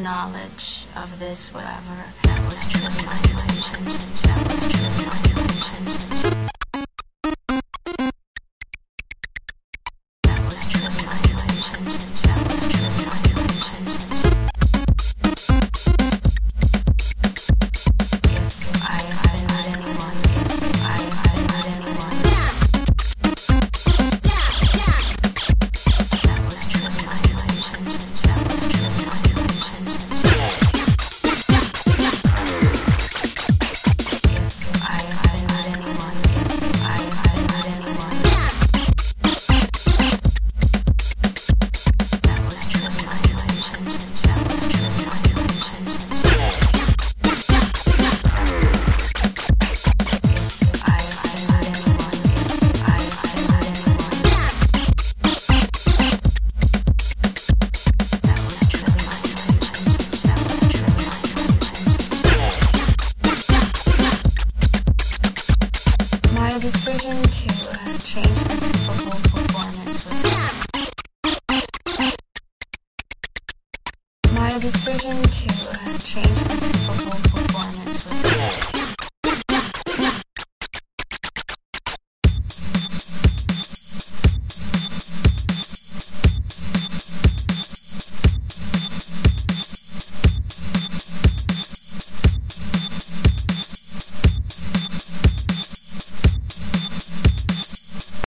knowledge of this, whatever, that was truly my intention. That was truly my intention. That was truly my intention. That was truly my intention. If I offended anyone, if I offended anyone, that was truly my intention. That was truly my intention. If I offended anyone, if I offended anyone, that was truly my intention. That was truly my intention. If I offended anyone, if I offended anyone, that was truly my intention. That was truly my intention. My decision to change the Super Bowl performance was my decision